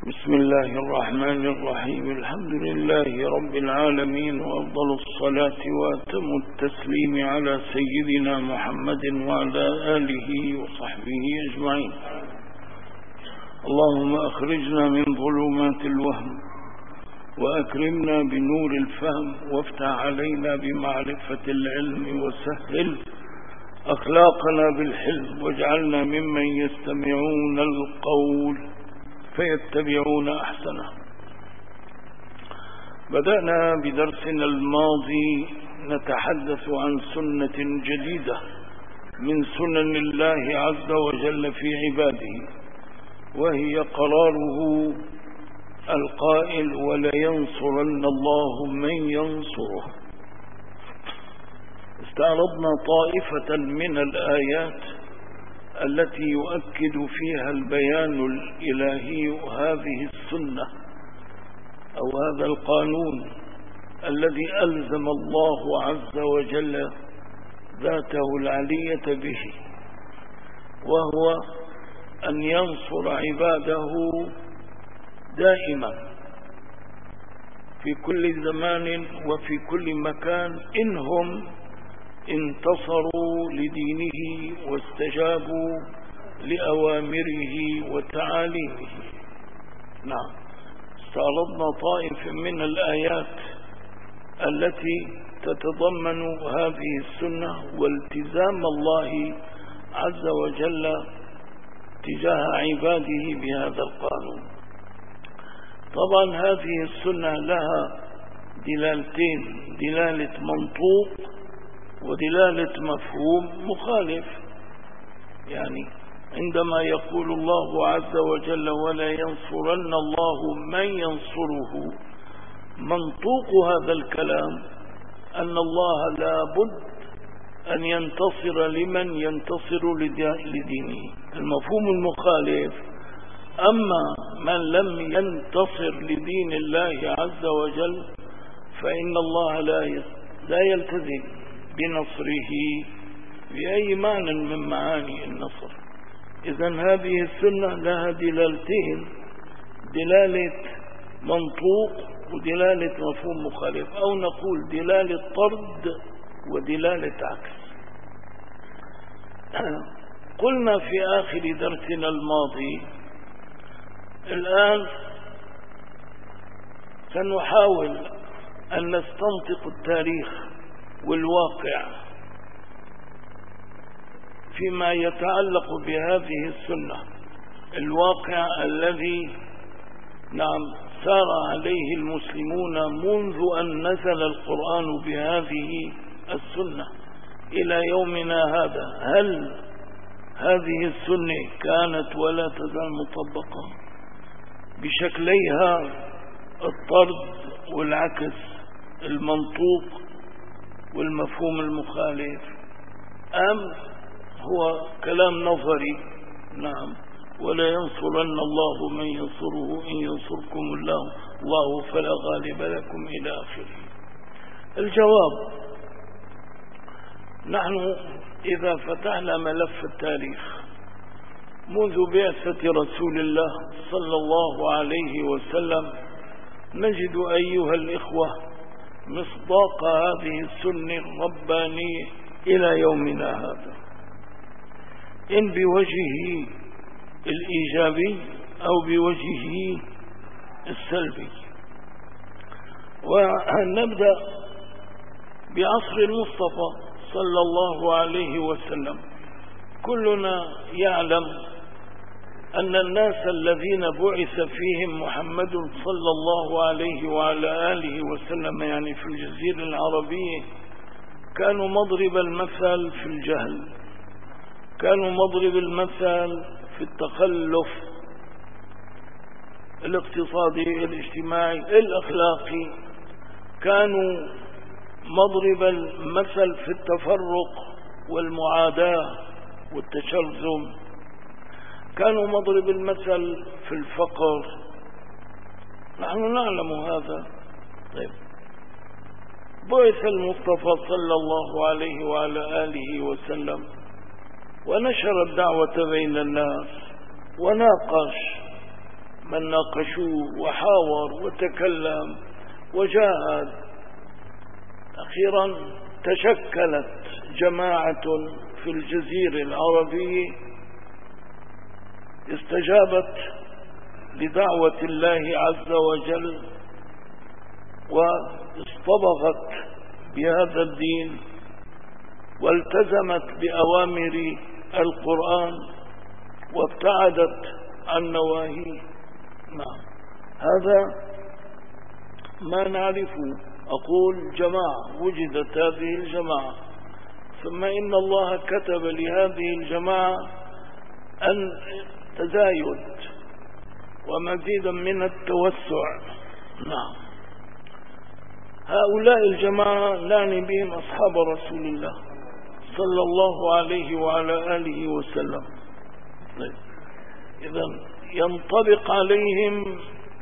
بسم الله الرحمن الرحيم. الحمد لله رب العالمين، وأفضل الصلاة وأتم التسليم على سيدنا محمد وعلى آله وصحبه أجمعين. اللهم أخرجنا من ظلمات الوهم وأكرمنا بنور الفهم، وافتح علينا بمعرفة العلم، وسهل أخلاقنا بالحلم، واجعلنا ممن يستمعون القول فيتبعون أحسنه. بدأنا بدرسنا الماضي نتحدث عن سنة جديدة من سنن الله عز وجل في عباده، وهي قراره القائل: ولينصرن الله من ينصره. استعرضنا طائفة من الآيات التي يؤكد فيها البيان الإلهي هذه السنة أو هذا القانون الذي ألزم الله عز وجل ذاته العلية به، وهو أن ينصر عباده دائما في كل زمان وفي كل مكان إنهم انتصروا لدينه واستجابوا لأوامره وتعاليمه. نعم، استعرضنا طائفة من الآيات التي تتضمن هذه السنة والتزام الله عز وجل تجاه عباده بهذا القانون. طبعا هذه السنة لها دلالتين: دلالة منطوق ودلالة مفهوم مخالف. يعني عندما يقول الله عز وجل: ولا ينصرن الله من ينصره، منطوق هذا الكلام أن الله لا بد أن ينتصر لمن ينتصر لدينه. المفهوم المخالف: أما من لم ينتصر لدين الله عز وجل فإن الله لا يلتزم بنصره بأي معنى من معاني النصر. إذن هذه السنة لها دلالتين: دلالة منطوق ودلالة مفهوم مخالف، أو نقول دلالة طرد ودلالة عكس. قلنا في آخر درسنا الماضي: الآن سنحاول أن نستنطق التاريخ والواقع فيما يتعلق بهذه السنة، الواقع الذي سار عليه المسلمون منذ أن نزل القرآن بهذه السنة إلى يومنا هذا. هل هذه السنة كانت ولا تزال مطبقة بشكليها الطرد والعكس، المنطوق والمفهوم المخالف، أم هو كلام نظري؟ نعم، ولا ينصرن الله من ينصره إن ينصركم الله فلا غالب لكم إلى آخره. الجواب: نحن إذا فتحنا ملف التاريخ منذ بعثة رسول الله صلى الله عليه وسلم نجد أيها الإخوة مصداق هذه السنة الربانية إلى يومنا هذا، إن بوجهه الإيجابي أو بوجهه السلبي. ونبدأ بعصر المصطفى صلى الله عليه وسلم. كلنا يعلم أن الناس الذين بعث فيهم محمد صلى الله عليه وعلى آله وسلم، يعني في الجزيرة العربية، كانوا مضرب المثل في الجهل، كانوا مضرب المثل في التخلف الاقتصادي الاجتماعي الأخلاقي، كانوا مضرب المثل في التفرق والمعاداة والتشرذم، كانوا مضرب المثل في الفقر. نحن نعلم هذا. طيب، بعث المصطفى صلى الله عليه وعلى آله وسلم ونشر الدعوة بين الناس وناقش من ناقشوه وحاور وتكلم وجاهد. أخيرا تشكلت جماعة في الجزيرة العربية استجابت لدعوة الله عز وجل واصطبغت بهذا الدين والتزمت بأوامر القرآن وابتعدت عن نواهيه. هذا ما نعرفه. أقول جماعة، وجدت هذه الجماعة، ثم إن الله كتب لهذه الجماعة أن تزايد ومزيدا من التوسع. هؤلاء الجماعة نعني بهم أصحاب رسول الله صلى الله عليه وعلى آله وسلم. إذن ينطبق عليهم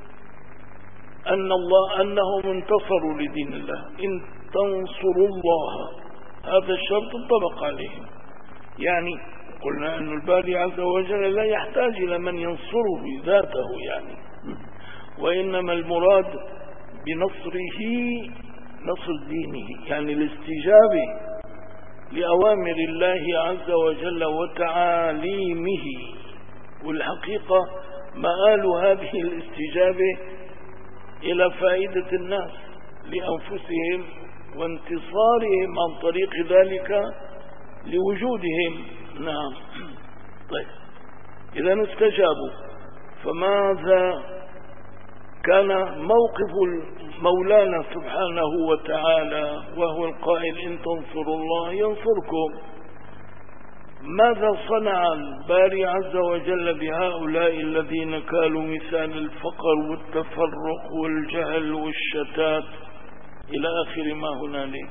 أنهم انتصروا لدين الله. إن تنصروا الله، هذا الشرط انطبق عليهم. يعني قلنا أن الباري عز وجل لا يحتاج إلى من ينصره ذاته، وإنما المراد بنصره نصر دينه، يعني الاستجابة لأوامر الله عز وجل وتعاليمه. والحقيقة مآل هذه الاستجابة إلى فائدة الناس لأنفسهم وانتصارهم عن طريق ذلك لوجودهم. طيب، إذا استجابوا، فماذا كان موقف مولانا سبحانه وتعالى وهو القائل إن تنصروا الله ينصركم؟ ماذا صنع الباري عز وجل بهؤلاء الذين كانوا مثال الفقر والتفرق والجهل والشتات إلى آخر ما هنالك؟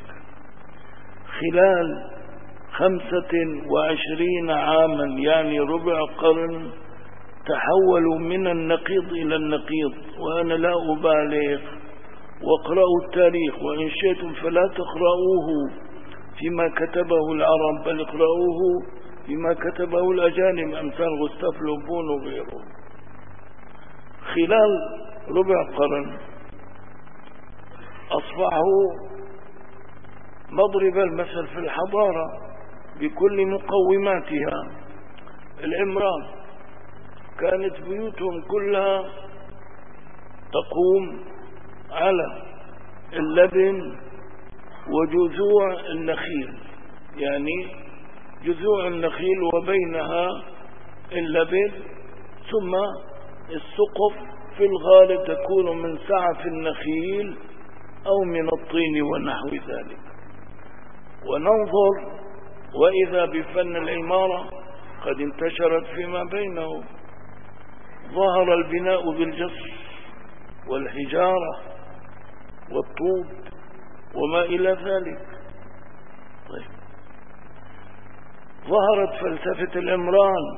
خلال 25 عاما، يعني ربع قرن، تحولوا من النقيض إلى النقيض. وأنا لا أبالغ، واقرأوا التاريخ، وإن شئتم فلا تقرأوه فيما كتبه العرب، بل اقرأوه فيما كتبه الأجانب أمثال غستاف لوبون وغيره. خلال ربع قرن أصبحوا مضرب المثل في الحضارة بكل مقوماتها. العمران كانت بيوتهم كلها تقوم على اللبن وجذوع النخيل، يعني جذوع النخيل وبينها اللبن، ثم السقف في الغالب تكون من سعف النخيل أو من الطين ونحو ذلك. وننظر وإذا بفن العمارة قد انتشرت فيما بينه. ظهر البناء بالجص والحجارة والطوب وما إلى ذلك. طيب، ظهرت فلسفة العمران،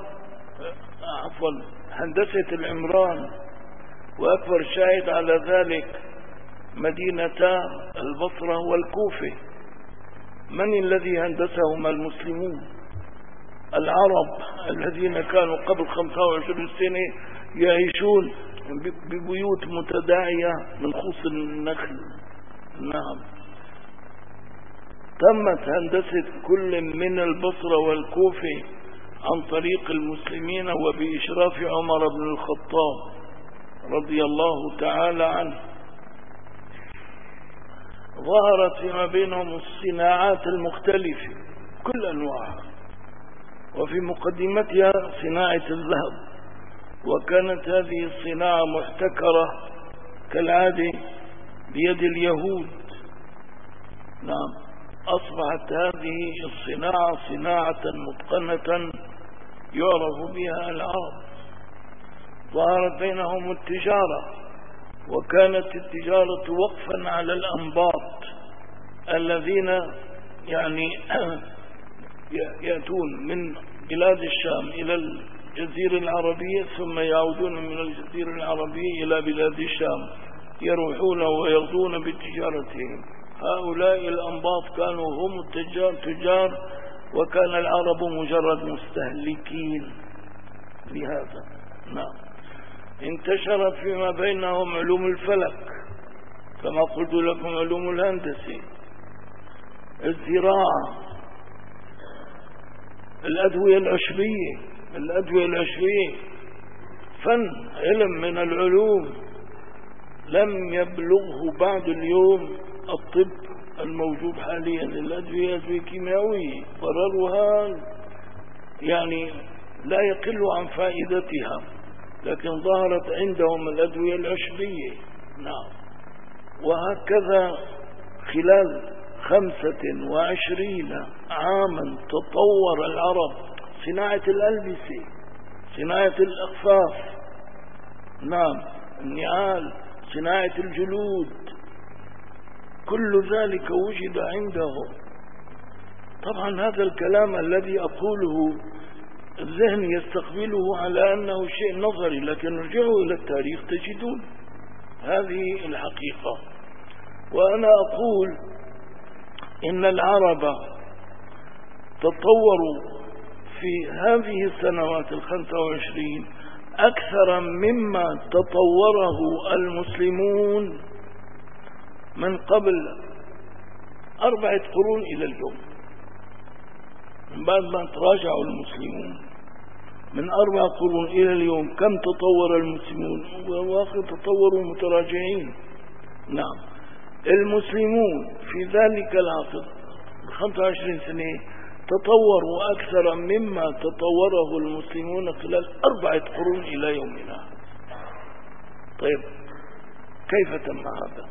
هندسة العمران، وأكبر شاهد على ذلك مدينتا البصرة والكوفة. من الذي هندسهما؟ المسلمون العرب الذين كانوا قبل 25 سنة يعيشون ببيوت متداعية من خوص النخل. تمت هندسة كل من البصرة والكوفة عن طريق المسلمين وبإشراف عمر بن الخطاب رضي الله تعالى عنه. ظهرت فيما بينهم الصناعات المختلفة كل أنواعها، وفي مقدمتها صناعة الذهب، وكانت هذه الصناعة محتكرة كالعادة بيد اليهود. أصبحت هذه الصناعة صناعة متقنة يعرف بها العرب. ظهرت بينهم التجارة، وكانت التجارة وقفا على الأنباط الذين يعني يأتون من بلاد الشام إلى الجزيرة العربية، ثم يعودون من الجزيرة العربية إلى بلاد الشام، يروحون ويغزون بتجارتهم. هؤلاء الأنباط كانوا هم التجار، وكان العرب مجرد مستهلكين لهذا. انتشرت فيما بينهم علوم الفلك كما قلت لكم، علوم الهندسة، الزراعة، الأدوية العشبية، فن، علم من العلوم لم يبلغه بعد اليوم الطب الموجود حاليا. الأدوية كيميائية ضررها يعني لا يقل عن فائدتها، لكن ظهرت عندهم الأدوية العشبية. نعم. وهكذا خلال 25 عاما تطور العرب، صناعة الألبسة، صناعة الأخفاف، نعم، النعال، صناعة الجلود، كل ذلك وجد عندهم. طبعا هذا الكلام الذي أقوله الذهن يستقبله على أنه شيء نظري، لكن ارجعوا إلى التاريخ تجدون هذه الحقيقة. وأنا أقول إن العرب تطوروا في هذه السنوات 25 أكثر مما تطوره المسلمون من قبل 4 قرون إلى اليوم. من بعد ما تراجعوا المسلمون من 4 قرون إلى اليوم كم تطور المسلمون؟ وواقع تطوروا متراجعين. نعم، المسلمون في ذلك العصر 25 سنة تطوروا أكثر مما تطوره المسلمون خلال 4 قرون إلى يومنا. طيب كيف تم هذا؟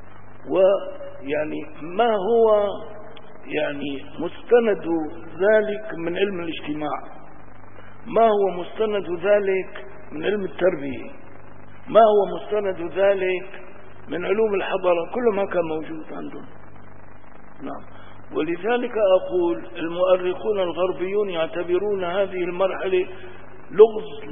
ويعني ما هو يعني مستند ذلك من علم الاجتماع؟ ما هو مستند ذلك من علم التربية؟ ما هو مستند ذلك من علوم الحضارة؟ كل ما كان موجود عندهم. نعم. ولذلك أقول المؤرخون الغربيون يعتبرون هذه المرحلة لغز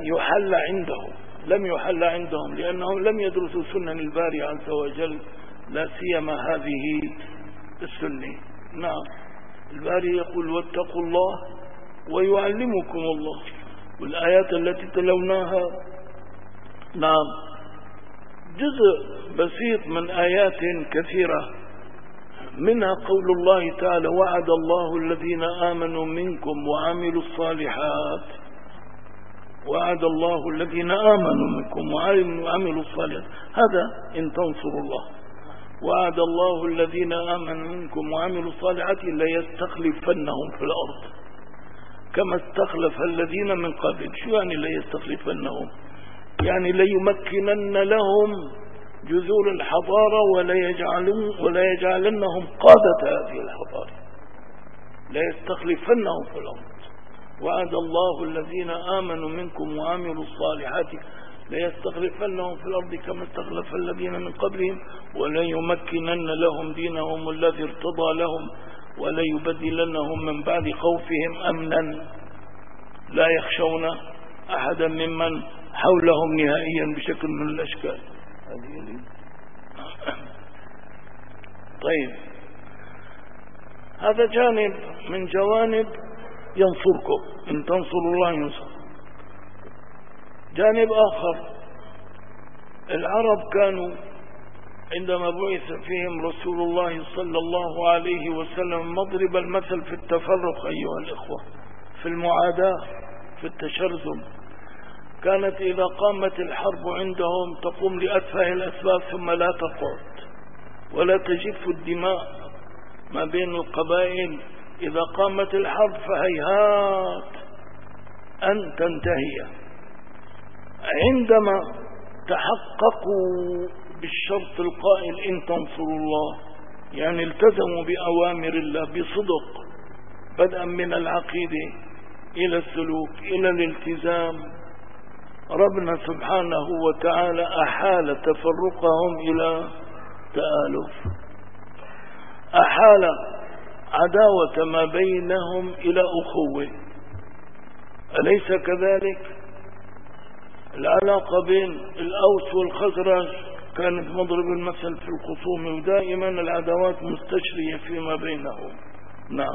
لم يحل عندهم لأنهم لم يدرسوا سنن الباري عز وجل، لا سيما هذه السنة. نعم، الباري يقول واتقوا الله ويعلمكم الله، والآيات التي تلوناها نعم جزء بسيط من آيات كثيرة، منها قول الله تعالى وعد الله الذين آمنوا منكم وعملوا الصالحات، وعد الله الذين آمنوا منكم وعملوا الصالحات، هذا إن تنصروا الله. وعد الله الذين آمنوا منكم وعملوا الصالحات ليستخلفنهم في الأرض كما استخلف الذين من قبل. شو يعني ليستخلفنهم؟ يعني ليمكنن لهم جذور الحضارة ولا يجعلنهم قادة هذه الحضارة، ليستخلفنهم في الأرض. وعد الله الذين آمنوا منكم وعملوا الصالحات ليستخلفنهم في الأرض كما استخلف الذين من قبلهم وليمكنن لهم دينهم الذي ارتضى لهم وليبدلنهم من بعد خوفهم أمنا لا يخشون أحدا ممن حولهم نهائيا بشكل من الأشكال. طيب هذا جانب من جوانب ينصركم، إن تنصروا الله ينصر. جانب آخر، العرب كانوا عندما بعث فيهم رسول الله صلى الله عليه وسلم مضرب المثل في التفرق أيها الإخوة، في المعاداة، في التشرذم. كانت إذا قامت الحرب عندهم تقوم لأتفه الأسباب ثم لا تقعد ولا تجف الدماء ما بين القبائل. إذا قامت الحرب فهيهات أن تنتهي. عندما تحققوا بالشرط القائل إن تنصروا الله، يعني التزموا بأوامر الله بصدق، بدءا من العقيدة إلى السلوك إلى الالتزام، ربنا سبحانه وتعالى أحال تفرقهم إلى تآلف، أحال عداوة ما بينهم إلى أخوة. أليس كذلك؟ العلاقة بين الأوس والخزرج كانت مضرب المثل في الخصوم، ودائما العداوات مستشرية فيما بينهم. نعم،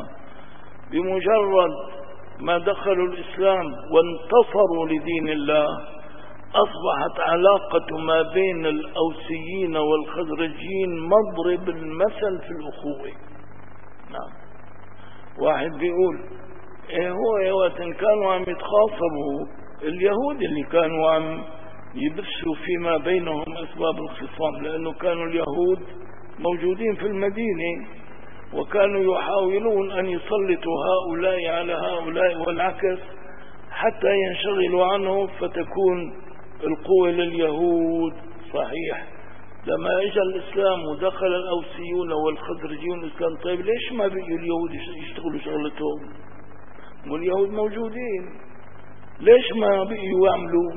بمجرد ما دخلوا الإسلام وانتصروا لدين الله أصبحت علاقة ما بين الأوسيين والخزرجيين مضرب المثل في الأخوة. نعم. واحد بيقول إيه هو يا وقت كانوا عم يتخاصموا اليهود اللي كانوا عم يبثوا فيما بينهم أسباب الخصام، لأنه كانوا اليهود موجودين في المدينة وكانوا يحاولون أن يسلطوا هؤلاء على هؤلاء والعكس حتى ينشغلوا عنه فتكون القوة لليهود. صحيح لما اجى الإسلام ودخل الأوسيون والخزرجيون الإسلام، طيب ليش ما بيجوا اليهود يشتغلوا شغلتهم واليهود موجودين؟ ليش ما بيجوا يعملوا؟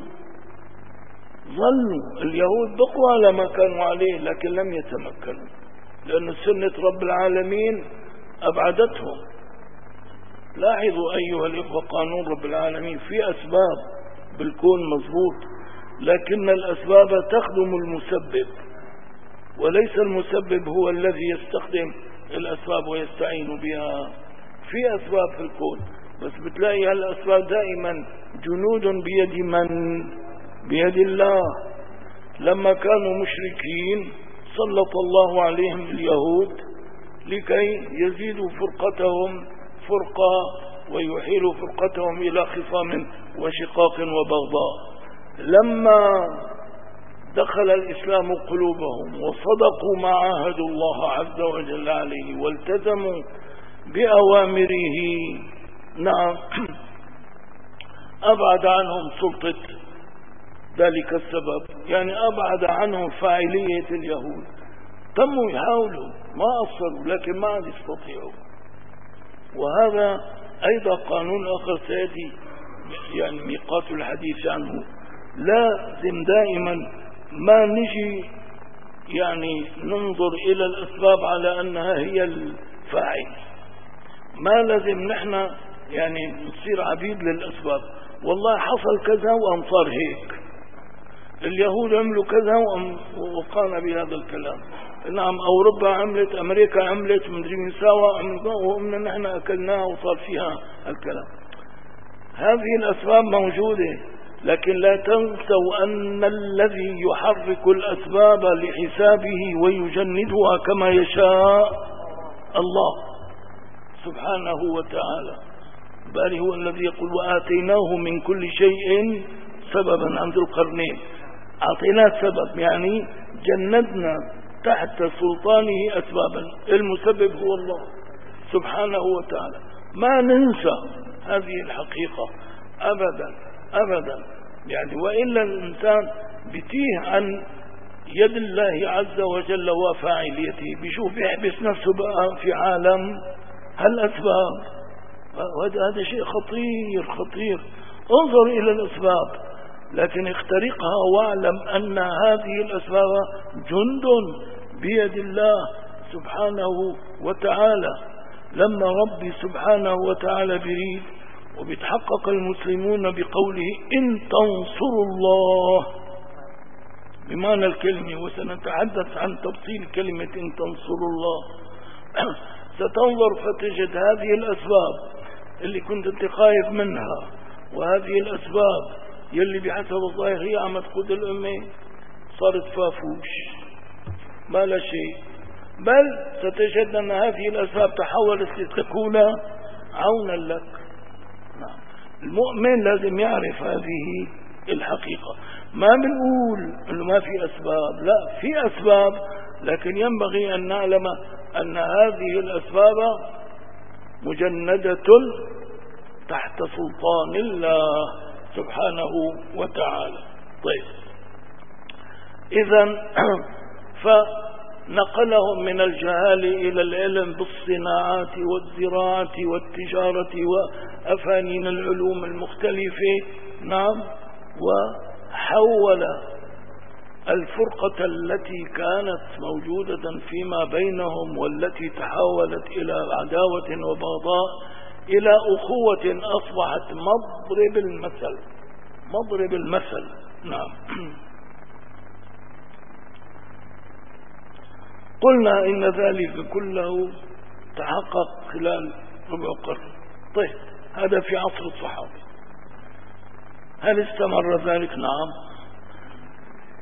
ظلوا اليهود بقوا على ما كانوا عليه لكن لم يتمكنوا، لأن سنة رب العالمين أبعدتهم. لاحظوا أيها الإخوة، قانون رب العالمين في أسباب بالكون مضبوط، لكن الأسباب تخدم المسبب وليس المسبب هو الذي يستخدم الأسباب ويستعين بها. في أسباب في الكون بس بتلاقي هالأسباب دائما جنود بيد من؟ بيد الله. لما كانوا مشركين سلط الله عليهم اليهود لكي يزيدوا فرقتهم فرقة ويحيلوا فرقتهم إلى خصام وشقاق وبغضاء. لما دخل الإسلام قلوبهم وصدقوا ما عاهدوا الله عز وجل عليه والتزموا بأوامره، نعم، أبعد عنهم سلطة ذلك السبب، يعني أبعد عنهم فاعلية اليهود. تموا يحاولوا ما أصروا لكن ما عاد يستطيعوا. وهذا أيضا قانون آخر سيأتي يعني ميقات الحديث عنه. لازم دائما ما نجي يعني ننظر إلى الأسباب على أنها هي الفاعل، ما لازم نحن يعني نصير عبيد للأسباب. والله حصل كذا وأم صار هيك، اليهود عملوا كذا وقانا بهذا الكلام. نعم أوروبا عملت، أمريكا عملت، مدري من سوا وقمنا نحن أكلناها وصار فيها الكلام. هذه الأسباب موجودة، لكن لا تنسوا أن الذي يحرك الأسباب لحسابه ويجندها كما يشاء الله سبحانه وتعالى. بل هو الذي يقول وآتيناه من كل شيء سببا. عند القرنين أعطيناه سبب، يعني جندنا تحت سلطانه أسبابا. المسبب هو الله سبحانه وتعالى. ما ننسى هذه الحقيقة أبدا أبدا، يعني وإلا الإنسان بتيه عن يد الله عز وجل وفاعليته، بيشوف يحبس نفسه بقى في عالم هالأسباب. هذا شيء خطير خطير. انظر إلى الأسباب لكن اخترقها واعلم أن هذه الأسباب جند بيد الله سبحانه وتعالى. لما ربي سبحانه وتعالى بريد وبيتحقق المسلمون بقوله إن تنصروا الله بمعنى الكلمة، وسنتحدث عن تفصيل كلمة إن تنصروا الله. ستنظر فتجد هذه الأسباب اللي كنت انت خايف منها وهذه الأسباب يلي بحسب الظاهر هي عم تقود الأمة صارت فافوش ما لا شيء، بل ستجد أن هذه الأسباب تحولت لتكون عونا لك. نعم. المؤمن لازم يعرف هذه الحقيقة. ما بنقول أنه ما في أسباب، لا في أسباب، لكن ينبغي أن نعلم أن هذه الأسباب مجندة تحت سلطان الله سبحانه وتعالى. طيب، إذن فنقلهم من الجهال إلى العلم بالصناعات والزراعة والتجارة وأفانين العلوم المختلفة. نعم. وحول الفرقة التي كانت موجودة فيما بينهم والتي تحولت إلى عداوة وبغضاء إلى أخوة أصبحت مضرب المثل. مضرب المثل. نعم. قلنا إن ذلك كله تحقق خلال ربع قرن. طيب، هذا في عصر الصحابة. هل استمر ذلك؟ نعم.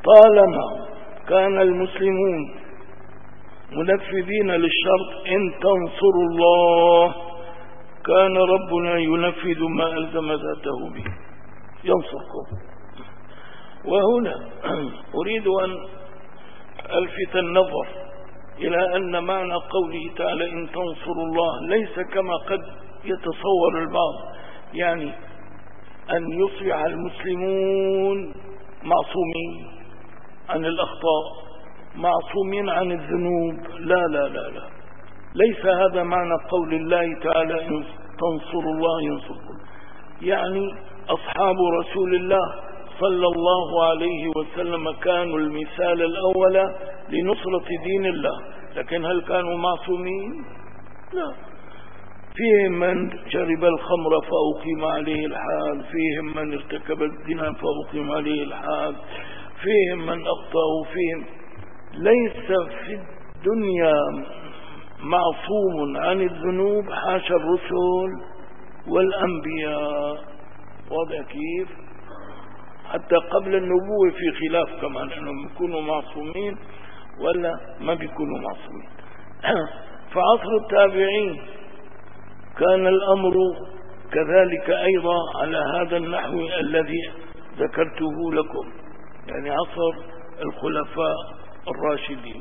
طالما كان المسلمون منفذين للشرط إن تنصروا الله كان ربنا ينفذ ما ألزم ذاته به ينصركم. وهنا أريد أن ألفت النظر إلى أن معنى قوله تعالى إن تنصروا الله ليس كما قد يتصور البعض، يعني أن يصبح المسلمون معصومين عن الأخطاء معصومين عن الذنوب. لا لا لا لا، ليس هذا معنى قول الله تعالى إن تنصروا الله ينصركم. يعني أصحاب رسول الله صلى الله عليه وسلم كانوا المثال الأول لنصرة دين الله، لكن هل كانوا معصومين؟ لا. فيهم من شرب الخمر فأقيم عليه الحاد، فيهم من ارتكب الزنا فأقيم عليه الحاد، فيهم من أخطأ، فيهم. ليس في الدنيا معصوم عن الذنوب حاشا الرسل والأنبياء. واضح كيف؟ حتى قبل النبوة في خلاف كمان أنهم يكونوا معصومين ولا ما بيكونوا معصومين. فعصر التابعين كان الأمر كذلك أيضا على هذا النحو الذي ذكرته لكم، يعني عصر الخلفاء الراشدين.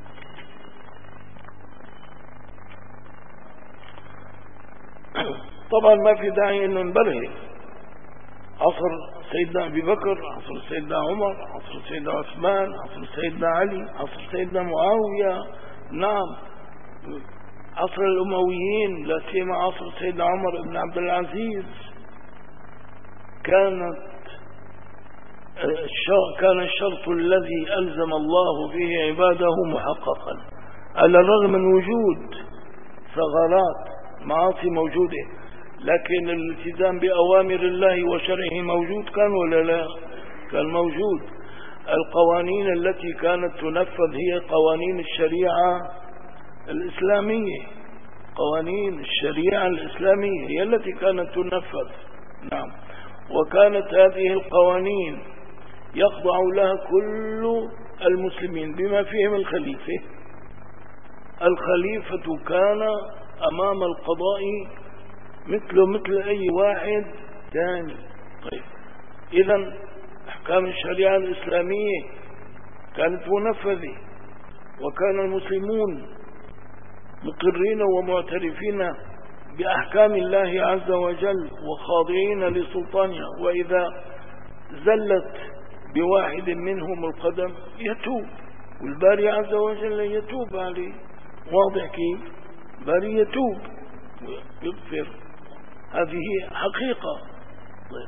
طبعا ما في داعي أن نبرهن. عصر سيدنا أبي بكر، عصر سيدنا عمر، عصر سيدنا عثمان، عصر سيدنا علي، عصر سيدنا معاوية، نعم، عصر الأمويين، لا سيما عصر سيدنا عمر بن عبد العزيز. كان الشرط الذي ألزم الله به عباده محققا، على الرغم من وجود ثغرات معاصي موجودة، لكن الالتزام بأوامر الله وشرعه موجود كان ولا لا؟ كان موجود. القوانين التي كانت تنفذ هي قوانين الشريعة الإسلامية، قوانين الشريعة الإسلامية هي التي كانت تنفذ. نعم. وكانت هذه القوانين يخضع لها كل المسلمين بما فيهم الخليفة. الخليفة كان أمام القضاء مثل أي واحد ثاني. طيب، إذن أحكام الشريعة الإسلامية كانت منفذة، وكان المسلمون مقرين ومعترفين بأحكام الله عز وجل وخاضعين لسلطانها، وإذا زلت بواحد منهم القدم يتوب، والباري عز وجل يتوب عليه. واضح كيف؟ باري يتوب ويغفر، هذه حقيقة. طيب.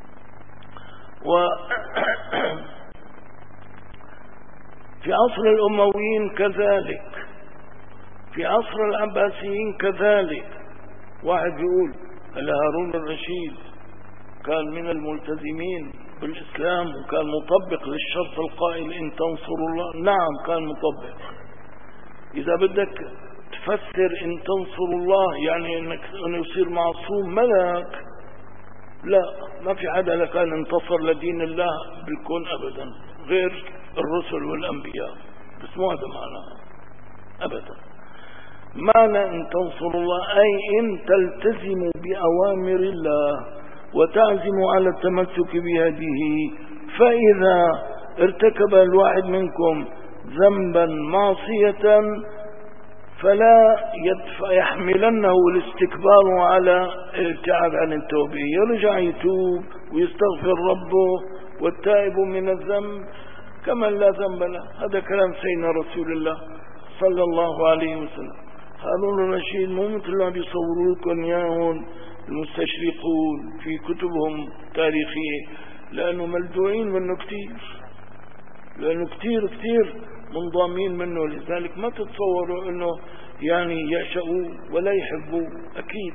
في عصر الأمويين كذلك، في عصر العباسيين كذلك. واحد بيقول هل هارون الرشيد كان من الملتزمين بالإسلام وكان مطبق للشرط القائل إن تنصروا الله؟ نعم كان مطبق. إذا بدك تفسر إن تنصروا الله يعني أنه يصير معصوم ملك، لا، ما في حدا كان انتصر لدين الله بالكون أبدا غير الرسل والأنبياء، بس مو هذا معناه أبدا. معنى إن تنصروا الله أي إن تلتزموا بأوامر الله وتعزموا على التمسك بهذه، فإذا ارتكب الواحد منكم ذنبا معصية فلا يحملنه الاستكبار على الابتعاد عن التوبة، يرجع يتوب ويستغفر ربه، والتائب من الذنب كمن لا ذنب له. هذا كلام سيدنا رسول الله صلى الله عليه وسلم. هارون الرشيد مو مثل ما بيصوروا لكم اياهم المستشرقون في كتبهم التاريخية، لأنه ملدوعين منه كتير، لأنه كتير منضامين منه. لذلك ما تتصوروا أنه يعني يعشقوا ولا يحبوا، أكيد.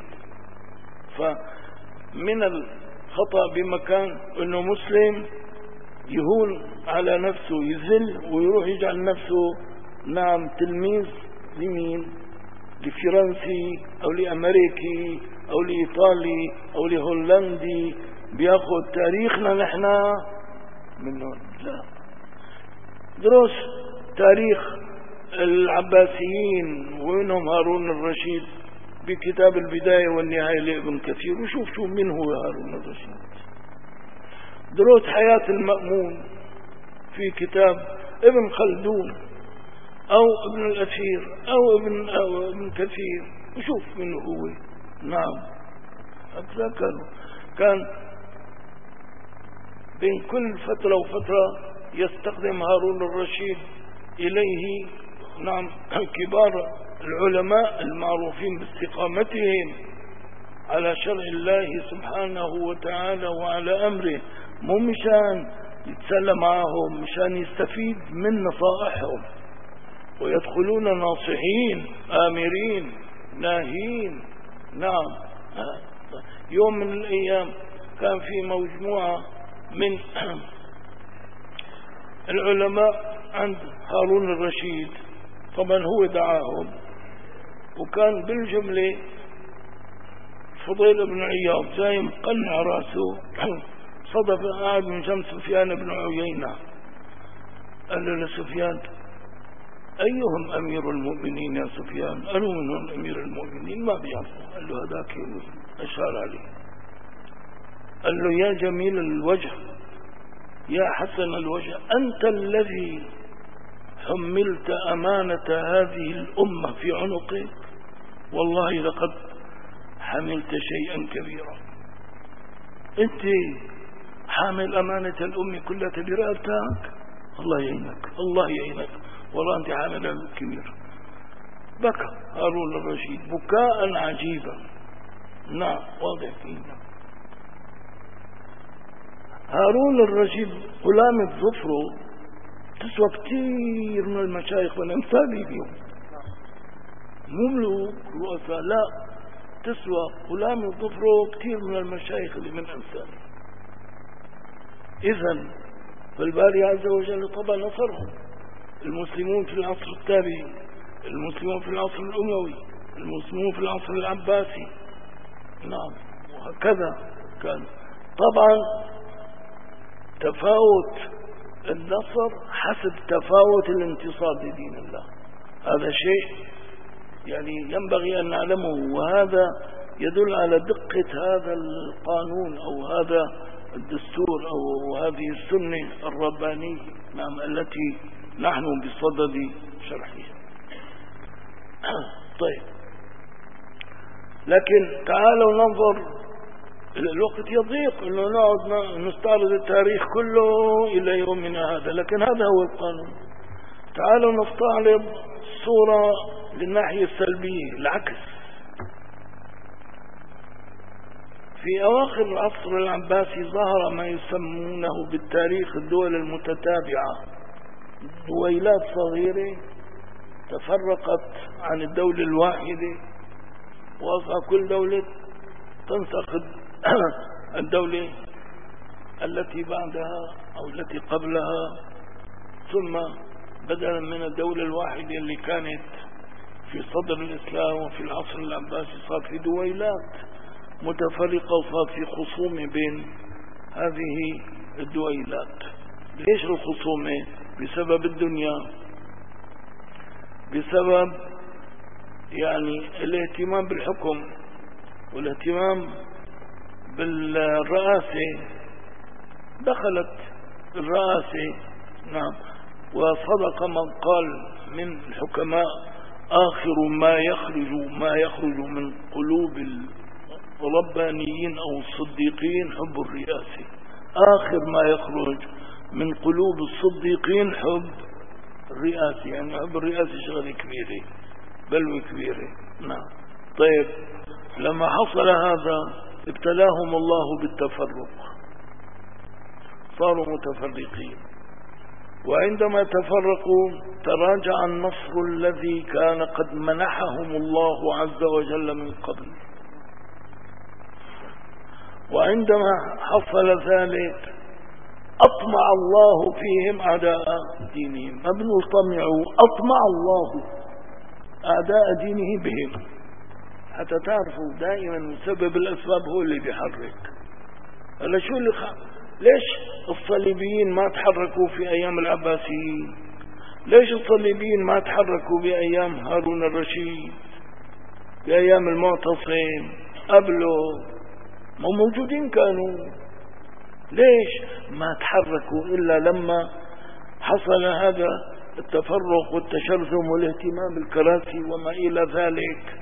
فمن الخطأ بمكان أنه مسلم يهون على نفسه، يذل ويروح يجعل نفسه نعم تلميذ لمين؟ لفرنسي أو لأمريكي أو لإيطالي أو لهولندي، بياخذ تاريخنا نحن منه. لا، دروس تاريخ العباسيين ومنهم هارون الرشيد بكتاب البداية والنهاية لابن كثير، وشوف شو من هو هارون الرشيد. دروس حياة المأمون في كتاب ابن خلدون أو ابن الأثير أو ابن كثير، وشوف منه هو. نعم هكذا كان بين كل فترة وفترة يستخدم هارون الرشيد إليه نعم كبار العلماء المعروفين باستقامتهم على شرع الله سبحانه وتعالى وعلى أمره، مو مشان يتسلى معهم، مشان يستفيد من نصائحهم، ويدخلون ناصحين آمرين ناهين. نعم يوم من الأيام كان في مجموعة من العلماء عند هارون الرشيد، طبعا هو دعاهم، وكان بالجملة فضيل بن عياض جاي مقنع راسه صدف قاعد من جنب سفيان بن عيينة، قال له لسفيان أيهم أمير المؤمنين يا سفيان؟ قالوا منهم أمير المؤمنين ما بيعرفوا. قال له هذاك أشار عليه، قال له يا جميل الوجه يا حسن الوجه، أنت الذي حملت أمانة هذه الأمة في عنقك، والله لقد حملت شيئا كبيرا. أنت حامل أمانة الأمة كلها برقبتك، الله يعينك الله يعينك، والله أنت حامل كبير. بكى هارون الرشيد بكاء عجيبا. نعم واضح فينا هارون الرشيد غلامة ظفره تسوى كثير من المشايخ والأمثال بيهم، مو ملوك رؤساء، لا، تسوى غلامة ظفره كثير من المشايخ اللي من أمثاله. إذن فالباري عز وجل طبعا نصرهم، المسلمون في العصر التابعي، المسلمون في العصر الأموي، المسلمون في العصر العباسي. نعم وهكذا كان. طبعا تفاوت النصر حسب تفاوت الانتصار لدين الله، هذا شيء يعني ينبغي أن نعلمه، وهذا يدل على دقة هذا القانون أو هذا الدستور أو هذه السنة الربانية نعم التي نحن بصدد شرحها. طيب لكن تعالوا ننظر، الوقت يضيق انه نقعد نستعرض التاريخ كله الى يومنا هذا، لكن هذا هو القانون. تعالوا نستعرض صورة للناحية السلبية، العكس. في اواخر العصر العباسي ظهر ما يسمونه بالتاريخ الدول المتتابعة، دويلات صغيرة تفرقت عن الدولة الواحدة، وأصبح كل دولة تنتقد الدولة التي بعدها أو التي قبلها، ثم بدلا من الدولة الواحدة اللي كانت في صدر الإسلام وفي العصر العباسي صار في دويلات متفرقة وصار في خصومة بين هذه الدويلات. ليش الخصومة؟ بسبب الدنيا، بسبب يعني الاهتمام بالحكم والاهتمام بالرئاسة. دخلت الرئاسة نعم، وصدق من قال من الحكماء آخر ما يخرج من قلوب الربانيين أو الصديقين حب الرئاسة. آخر ما يخرج من قلوب الصديقين حب الرئاسة، يعني حب الرئاسة شغلة كبيرة، بلوى كبيرة. نعم. طيب لما حصل هذا ابتلاهم الله بالتفرق، صاروا متفرقين، وعندما تفرقوا تراجع النصر الذي كان قد منحهم الله عز وجل من قبل. وعندما حصل ذلك أطمع الله فيهم أعداء دينهم. ما بنقول طمعوا، أطمع الله أعداء دينه بهم، حتى تعرفوا دائما مسبب الأسباب هو اللي بيحرك. هلا شو اللي ليش الصليبيين ما تحركوا في أيام العباسيين؟ ليش الصليبيين ما تحركوا بأيام هارون الرشيد، بأيام المعتصم قبله؟ ما موجودين كانوا. ليش ما تحركوا إلا لما حصل هذا التفرق والتشرذم والاهتمام بالكراسي وما إلى ذلك؟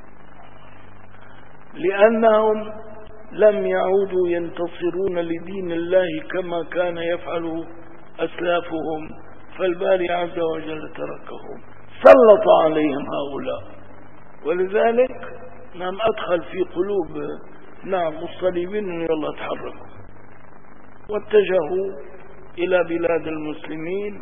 لأنهم لم يعودوا ينتصرون لدين الله كما كان يفعل أسلافهم، فالباري عز وجل تركهم، سلط عليهم هؤلاء. ولذلك أدخل في قلوب الصليبين أن يلا تحركوا واتجهوا إلى بلاد المسلمين.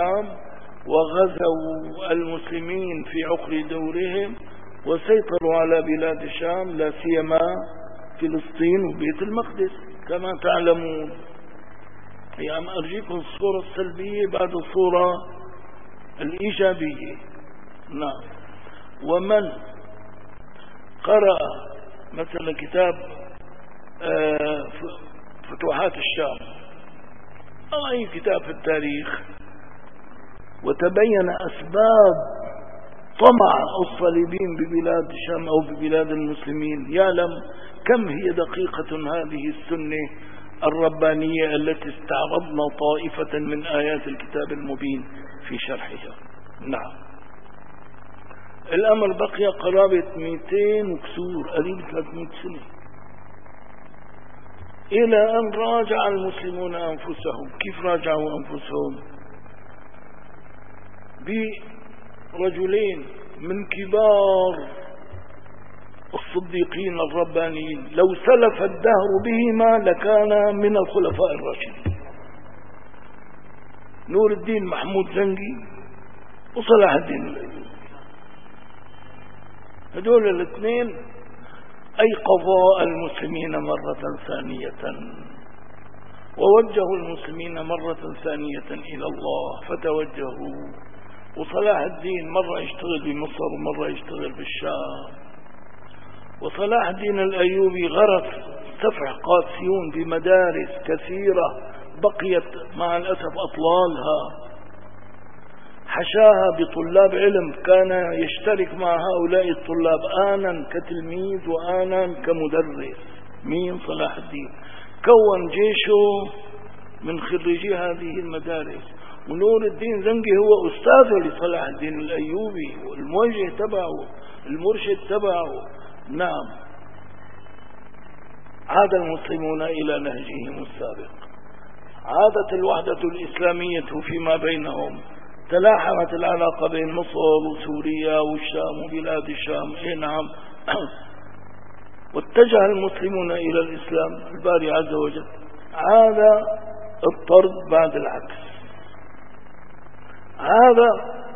وغزوا المسلمين في عقر دورهم وسيطروا على بلاد الشام، لا سيما فلسطين وبيت المقدس كما تعلمون. أرجيكم الصورة السلبية بعد الصورة الإيجابية. ومن قرأ مثلا كتاب فتوحات الشام أو أي كتاب في التاريخ وتبين أسباب طمع الصليبين ببلاد الشام أو ببلاد المسلمين، يعلم كم هي دقيقة هذه السنة الربانية التي استعرضنا طائفة من آيات الكتاب المبين في شرحها. الأمر بقي قرابة 200 وكسور، قريب 300 سنة، إلى أن راجع المسلمون أنفسهم. كيف راجعوا أنفسهم؟ برجلين من كبار الصديقين الربانيين لو سلف الدهر بهما لكان من الخلفاء الراشدين، نور الدين محمود زنقي وصلاح الدين الأيوبي. هذول الاثنين أيقظوا المسلمين مرة ثانية ووجهوا المسلمين مرة ثانية إلى الله فتوجهوا. وصلاح الدين مرة يشتغل بمصر ومرة يشتغل بالشام. وصلاح الدين الأيوبي غرس سفح قاسيون بمدارس كثيرة بقيت مع الأسف أطلالها، حشاها بطلاب علم، كان يشترك مع هؤلاء الطلاب آنا كتلميذ وآنا كمدرس. مين؟ صلاح الدين. كون جيشه من خريجي هذه المدارس. ونور الدين زنقي هو أستاذه لصلاح الدين الأيوبي والموجه تبعه المرشد تبعه. عاد المسلمون إلى نهجهم السابق، عادت الوحدة الإسلامية فيما بينهم، تلاحمت العلاقة بين مصر وسوريا والشام وبلاد الشام. واتجه المسلمون إلى الإسلام. الباري عز وجل عاد الطرد بعد العكس. هذا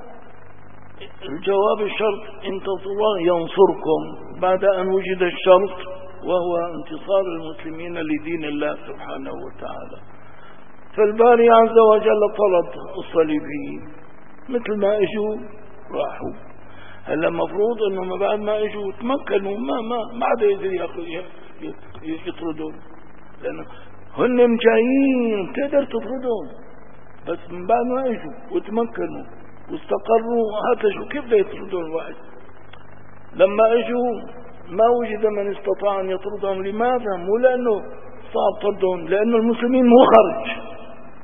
الجواب الشرط انتصروا ينصركم بعد أن وجد الشرط وهو انتصار المسلمين لدين الله سبحانه وتعالى. فالباري عز وجل طرد الصليبيين، مثل ما اجوا راحوا. هلا مفروض انه بعد ما اجوا تمكنوا ما عاد يقدر يطردون، لانه هن جايين تقدر تطردهم، بس من بعد ما اجوا وتمكنوا واستقروا هاتشوا كيف بده يطردون الواحد؟ لما اجوا ما وجد من استطاع ان يطردهم. لماذا؟ مو لانه صعب طردهم، لانه المسلمين مو خرج.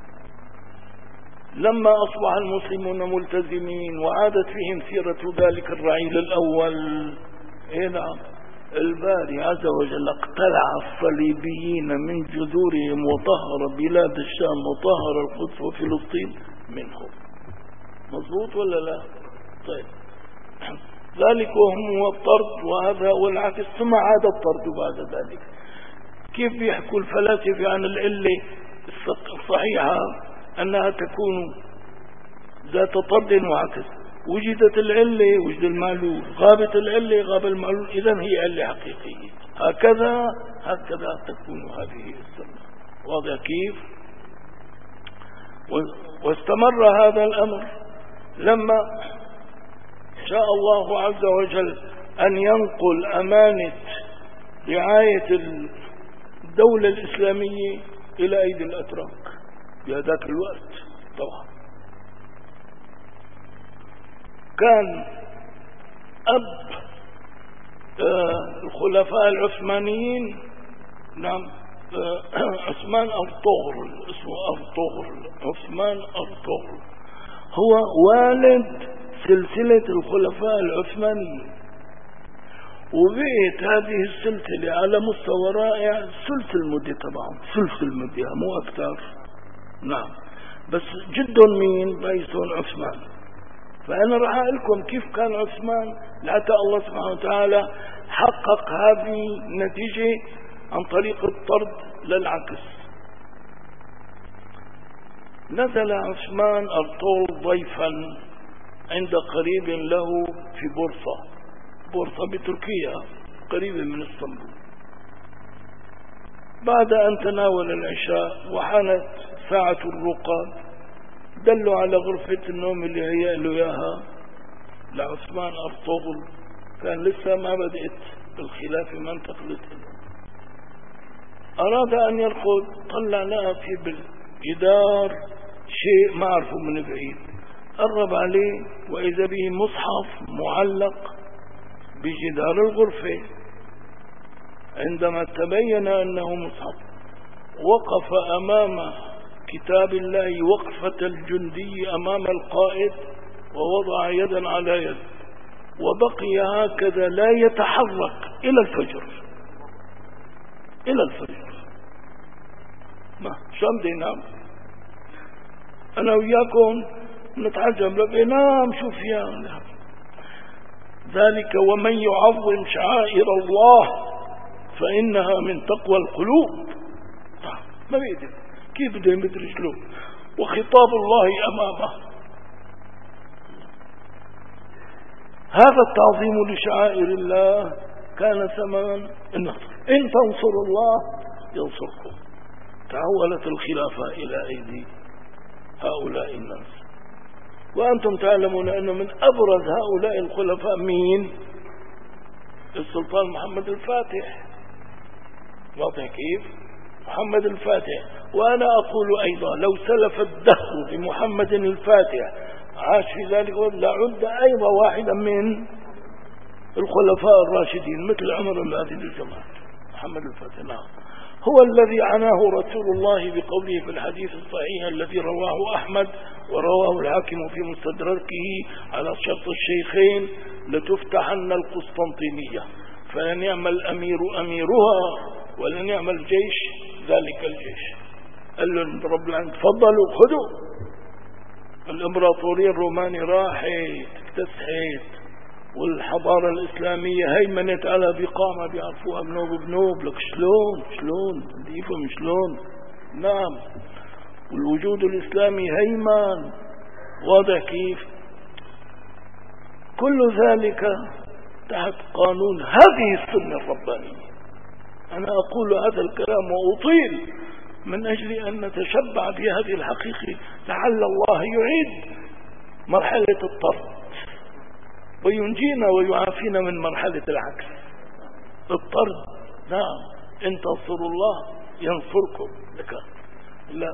لما أصبح المسلمون ملتزمين وعادت فيهم سيرة ذلك الرعيل الأول، الباري عز وجل اقتلع الصليبيين من جذورهم وطهر بلاد الشام وطهر القدس وفلسطين منهم. مضبوط ولا لا؟ طيب، ذلك وهم الطرد، وهذا والعكس، ثم عاد الطرد بعد ذلك. كيف يحكوا الفلاسفة عن العلة الصحيحة أنها تكون ذات طرد وعكس؟ وجدت العلة وجد المعلول، غابت العلة غاب المعلول، إذن هي علة حقيقية. هكذا تكون هذه السنة. واضح كيف؟ واستمر هذا الأمر لما شاء الله عز وجل أن ينقل أمانة رعاية الدولة كان أب الخلفاء العثمانيين، نعم، عثمان أرطغرل، اسمه أرطغرل، عثمان أرطغرل، هو والد سلسلة الخلفاء العثمانيين. وبقيت هذه السلسلة على مستوى رائع، ثلث المدة طبعا، ثلث المدة مو أكثر، نعم، بس جدهم مين؟ بيسون عثمان. فأنا راح أقول لكم كيف كان عثمان لحتى الله سبحانه وتعالى حقق هذه النتيجة عن طريق الطرد للعكس. نزل عثمان أرطغرل ضيفا عند قريب له في بورصة بتركيا قريبة من اسطنبول. بعد أن تناول العشاء وحانت ساعة الرقاد، دلوا على غرفة النوم اللي هي له إياها لعثمان أرطغرل. كان لسه ما بدأت بالخلافة، ما انتقلت له. أراد أن يرقد، طلع لها في بالجدار شيء ما عرفه من بعيد، قرب عليه وإذا به مصحف معلق بجدار الغرفة. عندما تبين أنه مصحف، وقف أمام كتاب الله وقفة الجندي أمام القائد، ووضع يدا على يد، وبقي هكذا لا يتحرك إلى الفجر. ما شو بدي ينام؟ أنا وياكم نتعجب، بقي نام شوف يا ذلك ومن يعظم شعائر الله فإنها من تقوى القلوب. ما بيقدر، كيف بده يمد رجله وخطاب الله أمامه؟ هذا التعظيم لشعائر الله كان ثمن النصر. إن تنصروا الله ينصركم. تحولت الخلافة إلى أيدي هؤلاء الناس، وأنتم تعلمون أنه من أبرز هؤلاء الخلفاء مين؟ السلطان محمد الفاتح. واضح كيف؟ محمد الفاتح. وأنا أقول أيضا لو سلف الدهر بمحمد الفاتح عاش في ذلك لعد أيضا واحدا من الخلفاء الراشدين مثل عمر بن عبد الجمال. محمد الفاتح نعم هو الذي عناه رسول الله بقوله في الحديث الصحيح الذي رواه أحمد ورواه الحاكم في مستدركه على شرط الشيخين: لتفتحن القسطنطينية فلن يعمل الأمير أميرها ولن يعمل الجيش ذلك الجيش. قال له رب العالمين تفضلوا خذوا. الإمبراطورية الرومانية راحت اكتسحت، والحضارة الإسلامية هيمنت على بقامة بيعرفوها بنوب. لك شلون يفهم شلون؟ نعم، والوجود الإسلامي هيمن. واضح كيف؟ كل ذلك تحت قانون هذه السنة الربانية. أنا أقول هذا الكلام وأطيل من أجل أن نتشبع بهذه الحقيقة، لعل الله يعيد مرحلة الطرد وينجينا ويعافينا من مرحلة العكس. الطرد نعم، إن تنصروا الله ينصركم. لا،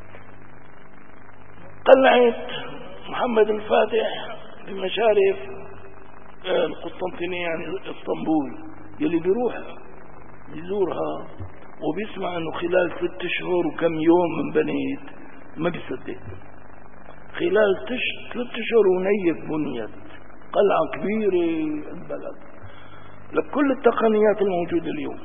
قلعت محمد الفاتح بمشارف القسطنطينية يعني اسطنبول، يلي بيروحها يزورها وبيسمع انه خلال 6 شهور وكم يوم من بنيت ما بيصدق. خلال 3 شهور ونيت بنيت قلعة كبيرة البلد لكل التقنيات الموجودة اليوم،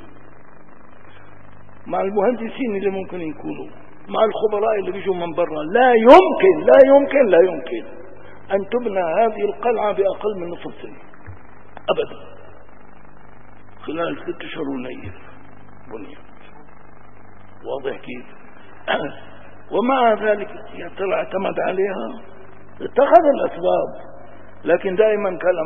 مع المهندسين اللي ممكن يكونوا، مع الخبراء اللي بيجوا من برا. لا يمكن أن تبنى هذه القلعة بأقل من نصف سنة أبدا. خلال 6 شهور ونيت بنيت. واضح كيف؟ ومع ذلك يا ترى اعتمد عليها؟ اتخذ الأسباب، لكن دائما كان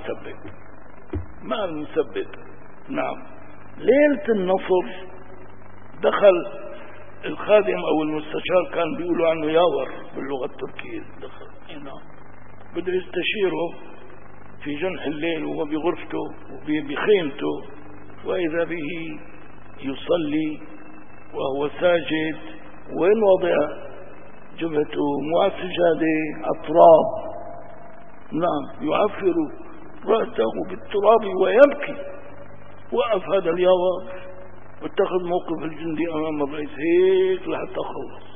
مع المسبب. نعم، ليلة النصر دخل الخادم أو المستشار، كان بيقولوا عنه ياور باللغة التركية، دخل نعم بده يستشيره في جنح الليل وهو بغرفته وبخيمته، وإذا به يصلي وهو ساجد، وين وضع جبهته مع السجادة على التراب. نعم، يعفر رأسه بالتراب ويبكي. وقف هذا الياور واتخذ موقف الجندي أمام الرئيس هيك لحتى خلص.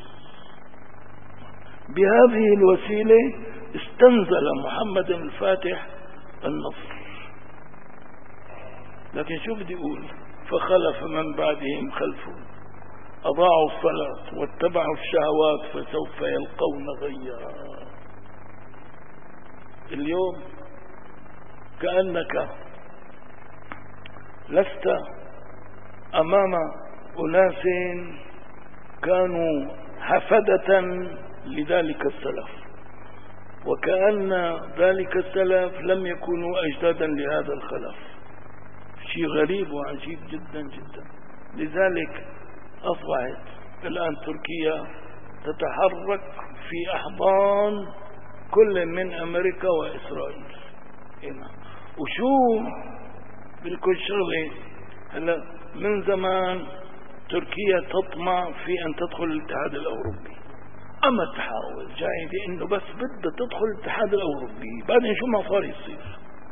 بهذه الوسيلة استنزل محمد الفاتح النصر. لكن شو بدي أقول؟ فخلف من بعدهم خلف أضاعوا الصلاة واتبعوا الشهوات فسوف يلقون غيا. اليوم كأنك لست أمام أناس كانوا حفدة لذلك السلف، وكأن ذلك السلف لم يكونوا أجدادا لهذا الخلف. شيء غريب وعجيب جدا جدا. لذلك أصبحت الآن تركيا تتحرك في أحضان كل من أمريكا وإسرائيل. وشو بالكل شغلة هلا من زمان تركيا تطمع في أن تدخل الاتحاد الأوروبي، أما تحاول جاهدة إنه بس بدها تدخل الاتحاد الأوروبي. بعدين شو ما صار يصير؟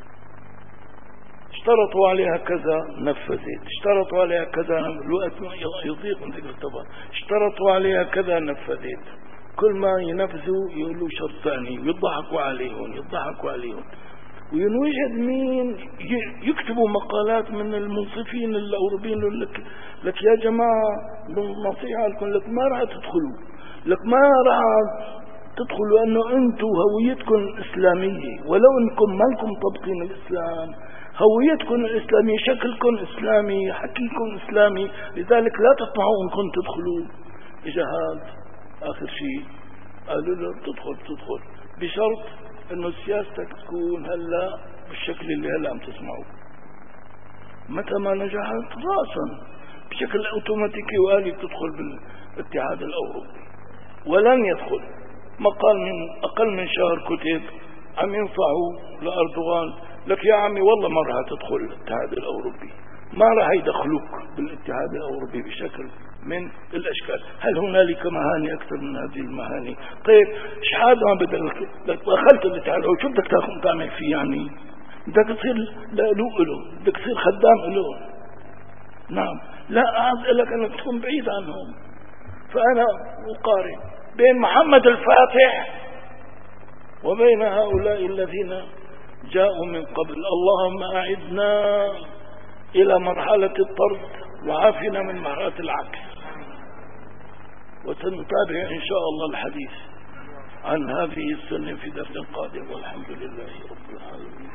اشترطوا عليها كذا نفذت، اشترطوا عليها كذا، الوقت يضيق من ذلك الطبع، اشترطوا عليها كذا نفذت. كل ما ينفذوا يقولوا شرط ثاني ويضحكوا عليهم وينوجد مين يكتبوا مقالات من المنصفين الأوروبيين يقول لك يا جماعة نصيحة لكم، لك ما راح تدخلوا، لك ما راح تدخلوا لأنه أنتم هويتكم إسلامية، ولو أنكم ما لكم طبقين الإسلام، هويتكم الإسلامية، شكلكم إسلامي، حكيكم إسلامي، لذلك لا تطمعوا أنكم تدخلوا. إجا هذا آخر شيء قالوا له تدخل بشرط انه سياستك تكون هلا بالشكل اللي هلا عم تسمعوه. متى ما نجحت راسا بشكل اوتوماتيكي وآلي بتدخل بالاتحاد الاوروبي. ولن يدخل. مقال من اقل من شهر كتب عم ينصحوا لاردوغان، لك يا عمي والله ما راح تدخل الاتحاد الاوروبي، ما راح يدخلوك بالاتحاد الاوروبي بشكل من الاشكال. هل هنالك مهاني اكثر من هذه المهاني؟ طيب شحال ما بدك دخلت الاتحاد الاوروبي شو بدك تعمل فيه؟ يعني بدك تصير له، بدك تصير خدام له. نعم، لا أعز لك انك تكون بعيد عنهم. فانا اقارن بين محمد الفاتح وبين هؤلاء الذين جاءوا من قبل. اللهم أعدنا إلى مرحلة الطرد وعافنا من مرحلة العكس. وسنتابع إن شاء الله الحديث عن هذه السنة في درس قادم، والحمد لله رب العالمين.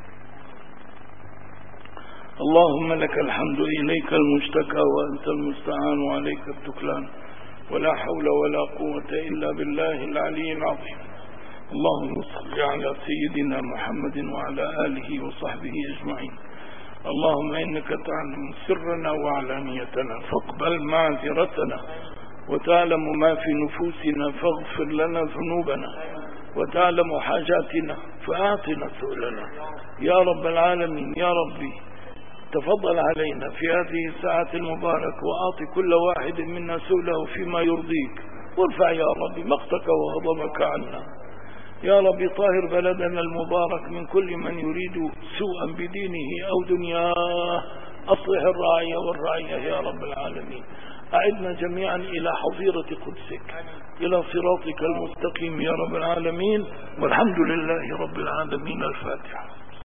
اللهم لك الحمد، إليك المشتكى وأنت المستعان وعليك التكلان، ولا حول ولا قوة إلا بالله العلي العظيم. اللهم صل على سيدنا محمد وعلى آله وصحبه أجمعين. اللهم إنك تعلم سرنا وعلانيتنا فاقبل معذرتنا، وتعلم ما في نفوسنا فاغفر لنا ذنوبنا، وتعلم حاجاتنا فأعطنا سؤلنا يا رب العالمين. يا ربي تفضل علينا في هذه الساعة المباركة، وأعطي كل واحد منا سؤله فيما يرضيك، وارفع يا ربي مقتك وغضبك عنا. يا رب طاهر بلدنا المبارك من كل من يريد سوءا بدينه أو دنياه، أصلح الراعي والرعية يا رب العالمين. أعدنا جميعا إلى حظيرة قدسك، إلى صراطك المستقيم يا رب العالمين. والحمد لله رب العالمين. الفاتحة.